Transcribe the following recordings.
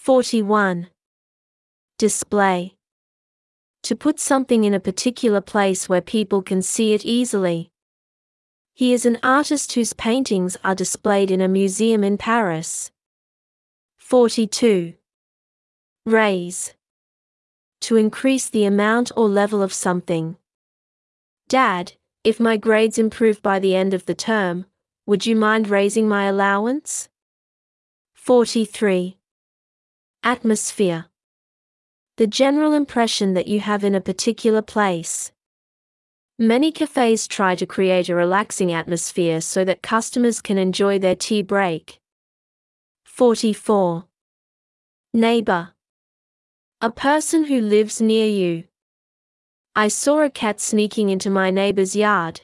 41. Display. To put something in a particular place where people can see it easily. He is an artist whose paintings are displayed in a museum in Paris. 42. Raise. To increase the amount or level of something. Dad, if my grades improve by the end of the term, would you mind raising my allowance? 43. Atmosphere. The general impression that you have in a particular place. Many cafes try to create a relaxing atmosphere so that customers can enjoy their tea break. 44. Neighbor. A person who lives near you. I saw a cat sneaking into my neighbor's yard.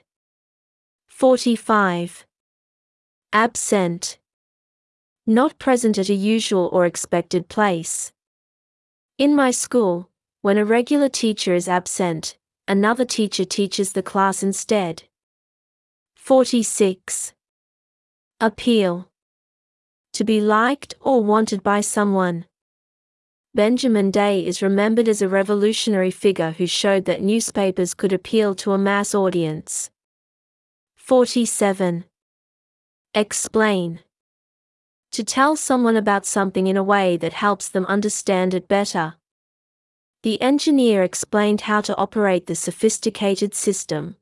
45. Absent. Not present at a usual or expected place. In my school, when a regular teacher is absent, another teacher teaches the class instead. 46. Appeal. To be liked or wanted by someone. Benjamin Day is remembered as a revolutionary figure who showed that newspapers could appeal to a mass audience. 47. Explain. To tell someone about something in a way that helps them understand it better. The engineer explained how to operate the sophisticated system.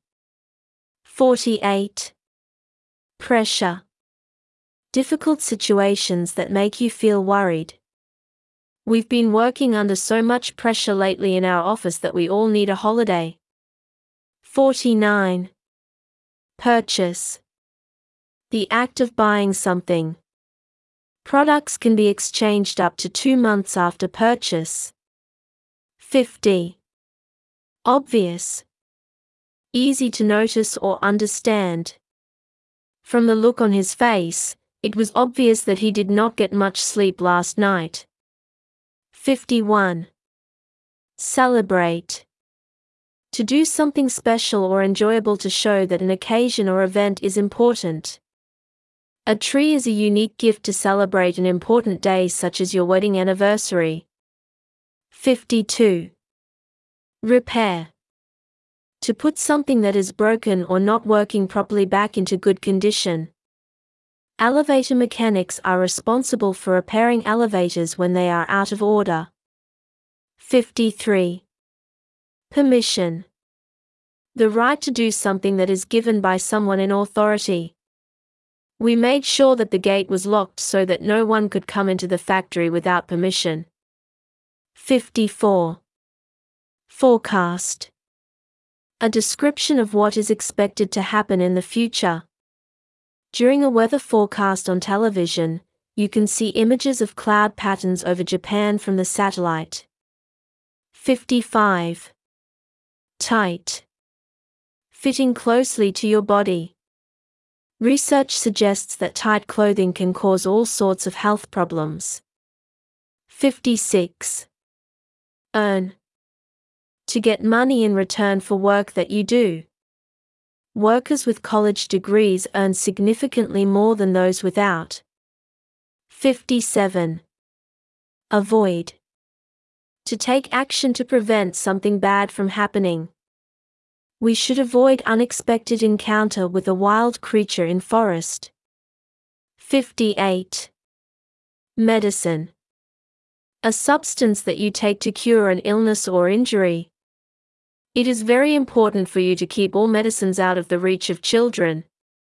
48. Pressure. Difficult situations that make you feel worried. We've been working under so much pressure lately in our office that we all need a holiday. 49. Purchase. The act of buying something. Products can be exchanged up to 2 months after purchase. 50. Obvious. Easy to notice or understand. From the look on his face, it was obvious that he did not get much sleep last night. 51. Celebrate. To do something special or enjoyable to show that an occasion or event is important. A tree is a unique gift to celebrate an important day such as your wedding anniversary. 52. Repair. To put something that is broken or not working properly back into good condition. Elevator mechanics are responsible for repairing elevators when they are out of order. 53. Permission. The right to do something that is given by someone in authority. We made sure that the gate was locked so that no one could come into the factory without permission. 54. Forecast. A description of what is expected to happen in the future. During a weather forecast on television, you can see images of cloud patterns over Japan from the satellite. 55. Tight. Fitting closely to your body. Research suggests that tight clothing can cause all sorts of health problems. 56. Earn. To get money in return for work that you do. Workers with college degrees earn significantly more than those without. 57. Avoid. To take action to prevent something bad from happening. We should avoid unexpected encounter with a wild creature in forest. 58. Medicine. A substance that you take to cure an illness or injury. It is very important for you to keep all medicines out of the reach of children.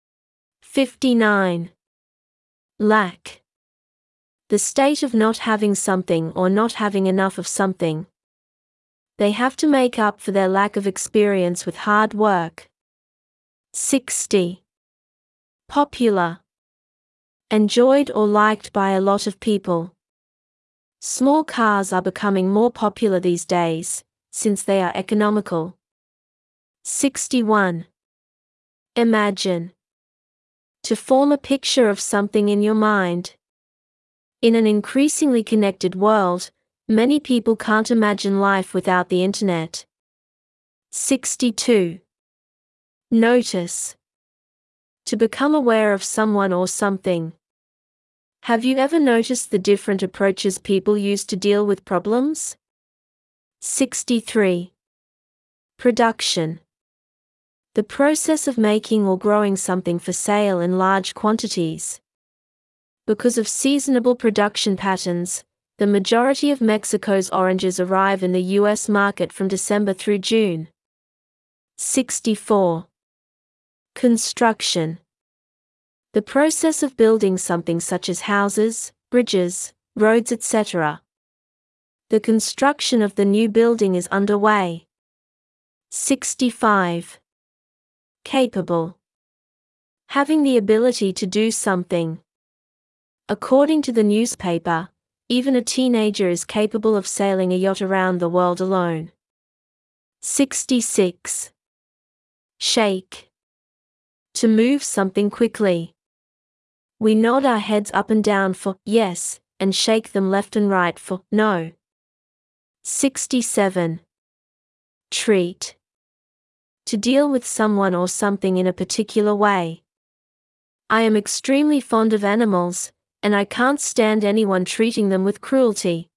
59. Lack. The state of not having something or not having enough of something. They have to make up for their lack of experience with hard work. 60. Popular. Enjoyed or liked by a lot of people. Small cars are becoming more popular these days, since they are economical. 61. Imagine. To form a picture of something in your mind. In an increasingly connected world, many people can't imagine life without the internet. 62. Notice. To become aware of someone or something. Have you ever noticed the different approaches people use to deal with problems? 63. Production. The process of making or growing something for sale in large quantities. Because of seasonable production patterns, the majority of Mexico's oranges arrive in the U.S. market from December through June. 64. Construction. The process of building something such as houses, bridges, roads, etc. The construction of the new building is underway. 65. Capable. Having the ability to do something. According to the newspaper, even a teenager is capable of sailing a yacht around the world alone. 66. Shake. To move something quickly. We nod our heads up and down for yes, and shake them left and right for no. 67. Treat. To deal with someone or something in a particular way. I am extremely fond of animals, and I can't stand anyone treating them with cruelty.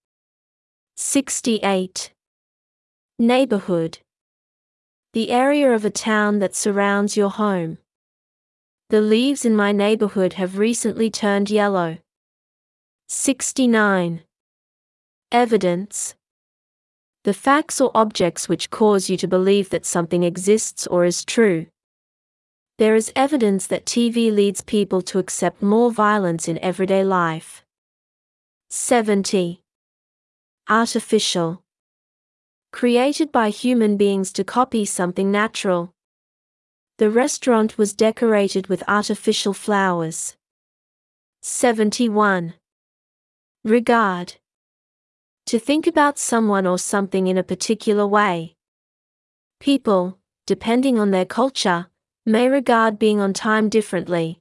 68. Neighborhood. The area of a town that surrounds your home. The leaves in my neighborhood have recently turned yellow. 69. Evidence. The facts or objects which cause you to believe that something exists or is true. There is evidence that TV leads people to accept more violence in everyday life. 70. Artificial. Created by human beings to copy something natural. The restaurant was decorated with artificial flowers. 71. Regard. To think about someone or something in a particular way. People, depending on their culture, may regard being on time differently.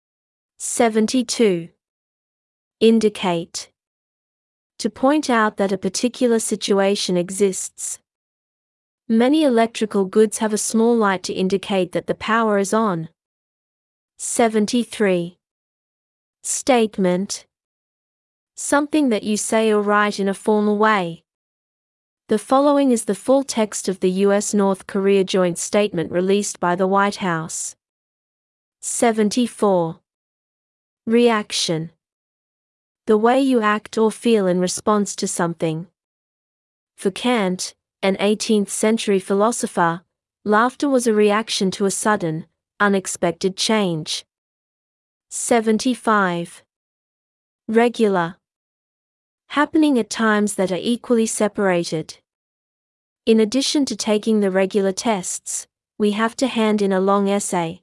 72. Indicate. To point out that a particular situation exists. Many electrical goods have a small light to indicate that the power is on. 73. Statement. Something that you say or write in a formal way. The following is the full text of the U.S.-North Korea joint statement released by the White House. 74. Reaction. The way you act or feel in response to something. For Kant, an 18th-century philosopher, laughter was a reaction to a sudden, unexpected change. 75. Regular. Happening at times that are equally separated. In addition to taking the regular tests, we have to hand in a long essay.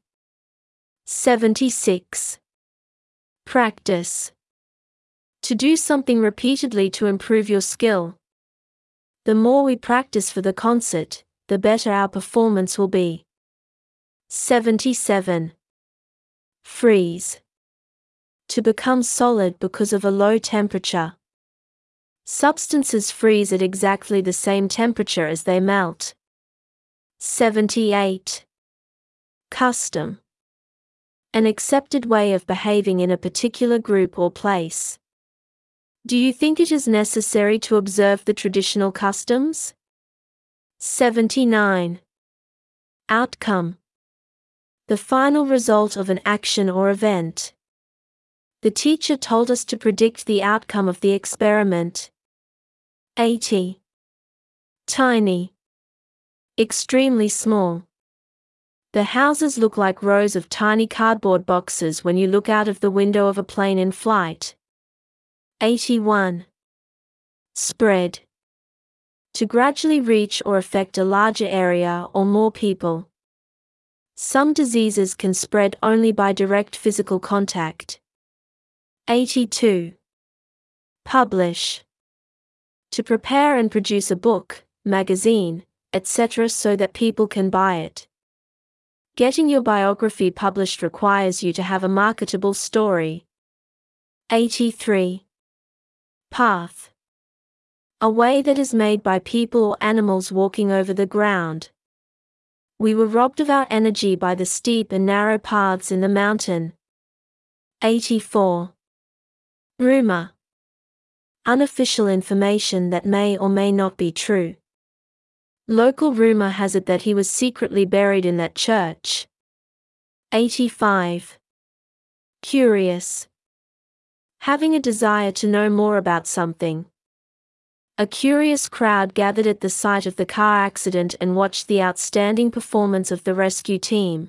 76. Practice. To do something repeatedly to improve your skill. The more we practice for the concert, the better our performance will be. 77. Freeze. To become solid because of a low temperature. Substances freeze at exactly the same temperature as they melt. 78. Custom. An accepted way of behaving in a particular group or place. Do you think it is necessary to observe the traditional customs? 79. Outcome. The final result of an action or event. The teacher told us to predict the outcome of the experiment. 80. Tiny. Extremely small. The houses look like rows of tiny cardboard boxes when you look out of the window of a plane in flight. 81. Spread. To gradually reach or affect a larger area or more people. Some diseases can spread only by direct physical contact. 82. Publish. To prepare and produce a book, magazine, etc. so that people can buy it. Getting your biography published requires you to have a marketable story. 83. Path. A way that is made by people or animals walking over the ground. We were robbed of our energy by the steep and narrow paths in the mountain. 84. Rumor. Unofficial information that may or may not be true. Local rumor has it that he was secretly buried in that church. 85. Curious. Having a desire to know more about something. A curious crowd gathered at the site of the car accident and watched the outstanding performance of the rescue team.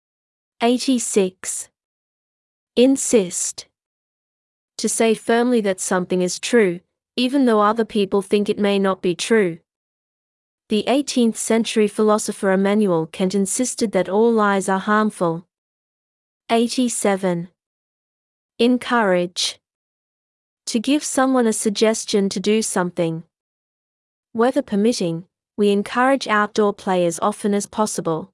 86. Insist. To say firmly that something is true, even though other people think it may not be true. The 18th century philosopher Immanuel Kant insisted that all lies are harmful. 87. Encourage. To give someone a suggestion to do something. Weather permitting, we encourage outdoor play as often as possible.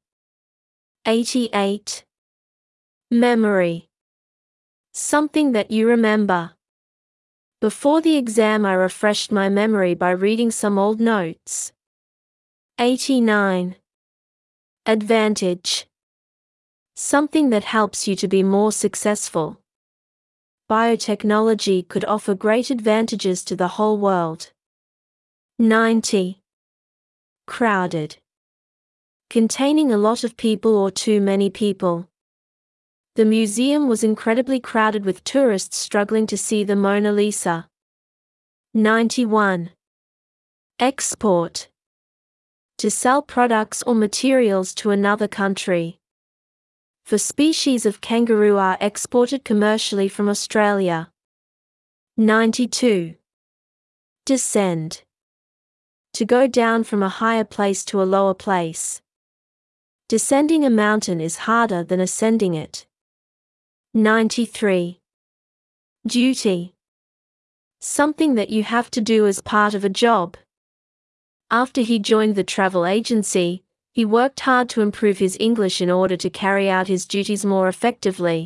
88. Memory. Something that you remember. Before the exam I refreshed my memory by reading some old notes. 89. Advantage. Something that helps you to be more successful. Biotechnology could offer great advantages to the whole world. 90. Crowded. Containing a lot of people or too many people. The museum was incredibly crowded with tourists struggling to see the Mona Lisa. 91. Export. To sell products or materials to another country. For species of kangaroo are exported commercially from Australia. 92. Descend. To go down from a higher place to a lower place. Descending a mountain is harder than ascending it. 93. Duty. Something that you have to do as part of a job. After he joined the travel agency, he worked hard to improve his English in order to carry out his duties more effectively.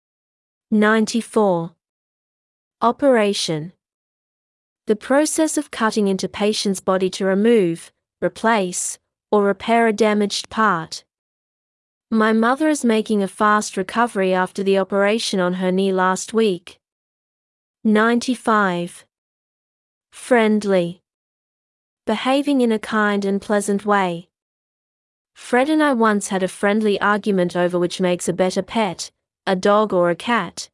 94. Operation. The process of cutting into patient's body to remove, replace, or repair a damaged part. My mother is making a fast recovery after the operation on her knee last week. 95. Friendly. Behaving in a kind and pleasant way. Fred and I once had a friendly argument over which makes a better pet, a dog or a cat.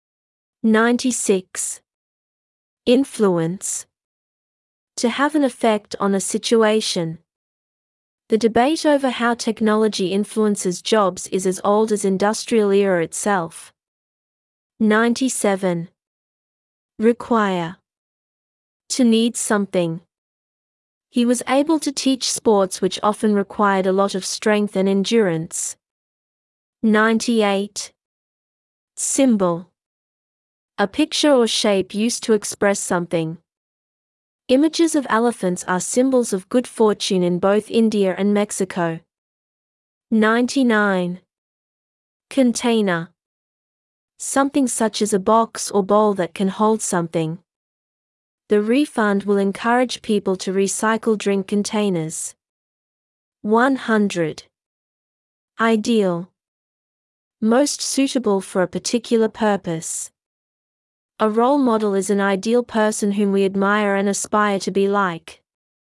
96. Influence. To have an effect on a situation. The debate over how technology influences jobs is as old as industrial era itself. 97. Require. To need something. He was able to teach sports which often required a lot of strength and endurance. 98. Symbol. A picture or shape used to express something. Images of elephants are symbols of good fortune in both India and Mexico. 99. Container. Something such as a box or bowl that can hold something. The refund will encourage people to recycle drink containers. 100. Ideal. Most suitable for a particular purpose. A role model is an ideal person whom we admire and aspire to be like.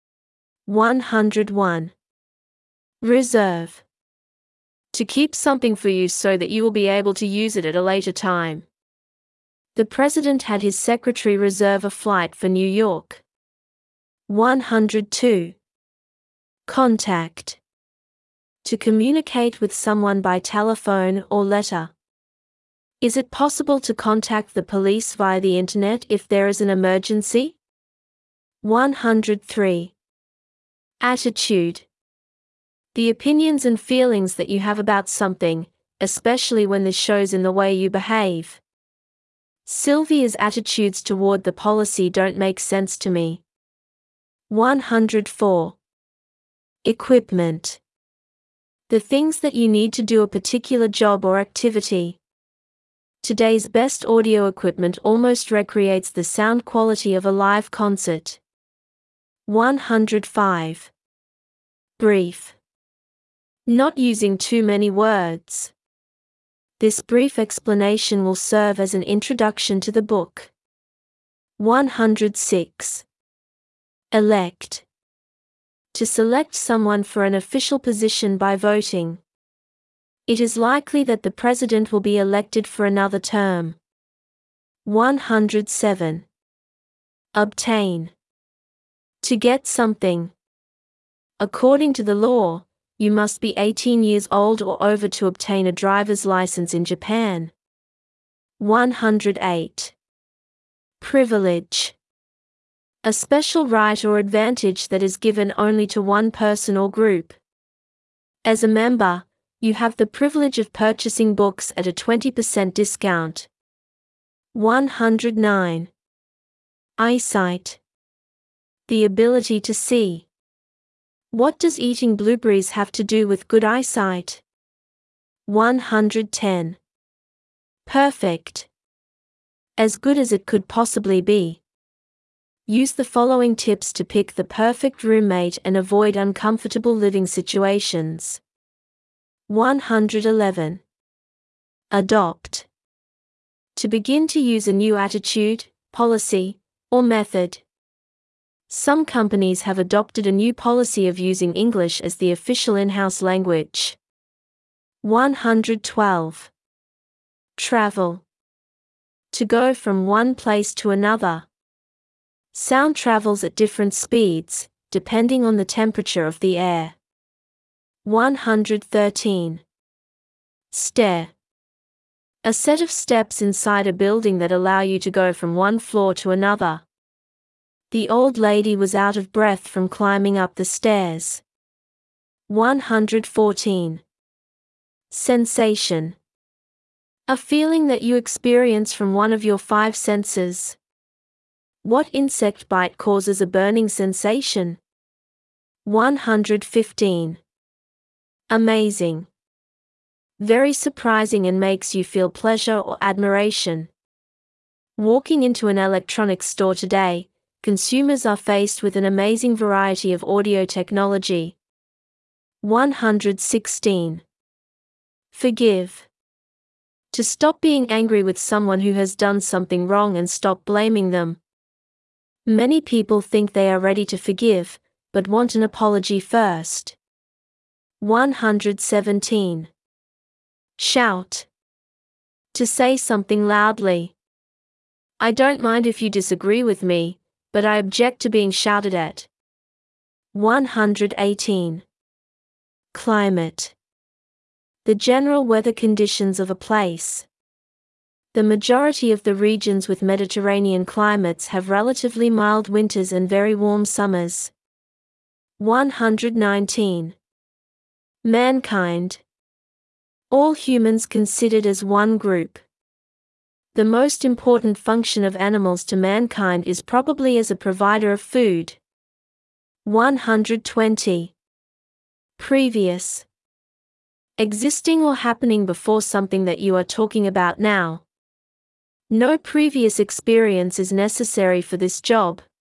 101. Reserve. To keep something for you so that you will be able to use it at a later time. The president had his secretary reserve a flight for New York. 102. Contact. To communicate with someone by telephone or letter. Is it possible to contact the police via the internet if there is an emergency? 103. Attitude. The opinions and feelings that you have about something, especially when this shows in the way you behave. Sylvia's attitudes toward the policy don't make sense to me. 104. Equipment. The things that you need to do a particular job or activity. Today's best audio equipment almost recreates the sound quality of a live concert. 105. Brief. Not using too many words. This brief explanation will serve as an introduction to the book. 106. Elect. To select someone for an official position by voting. It is likely that the president will be elected for another term. 107. Obtain. To get something. According to the law, you must be 18 years old or over to obtain a driver's license in Japan. 108. Privilege. A special right or advantage that is given only to one person or group. As a member, you have the privilege of purchasing books at a 20% discount. 109. Eyesight. The ability to see. What does eating blueberries have to do with good eyesight? 110. Perfect. As good as it could possibly be. Use the following tips to pick the perfect roommate and avoid uncomfortable living situations. 111. Adopt. To begin to use a new attitude, policy, or method. Some companies have adopted a new policy of using English as the official in-house language. 112. Travel. To go from one place to another. Sound travels at different speeds, depending on the temperature of the air. 113. Stair. A set of steps inside a building that allow you to go from one floor to another. The old lady was out of breath from climbing up the stairs. 114. Sensation. A feeling that you experience from one of your 5 senses. What insect bite causes a burning sensation? 115. Amazing. Very surprising and makes you feel pleasure or admiration. Walking into an electronics store today, consumers are faced with an amazing variety of audio technology. 116. Forgive. To stop being angry with someone who has done something wrong and stop blaming them. Many people think they are ready to forgive, but want an apology first. 117. Shout. To say something loudly. I don't mind if you disagree with me, but I object to being shouted at. 118. Climate. The general weather conditions of a place. The majority of the regions with Mediterranean climates have relatively mild winters and very warm summers. 119. Mankind. All humans considered as one group. The most important function of animals to mankind is probably as a provider of food. 120. Previous. Existing or happening before something that you are talking about now. No previous experience is necessary for this job,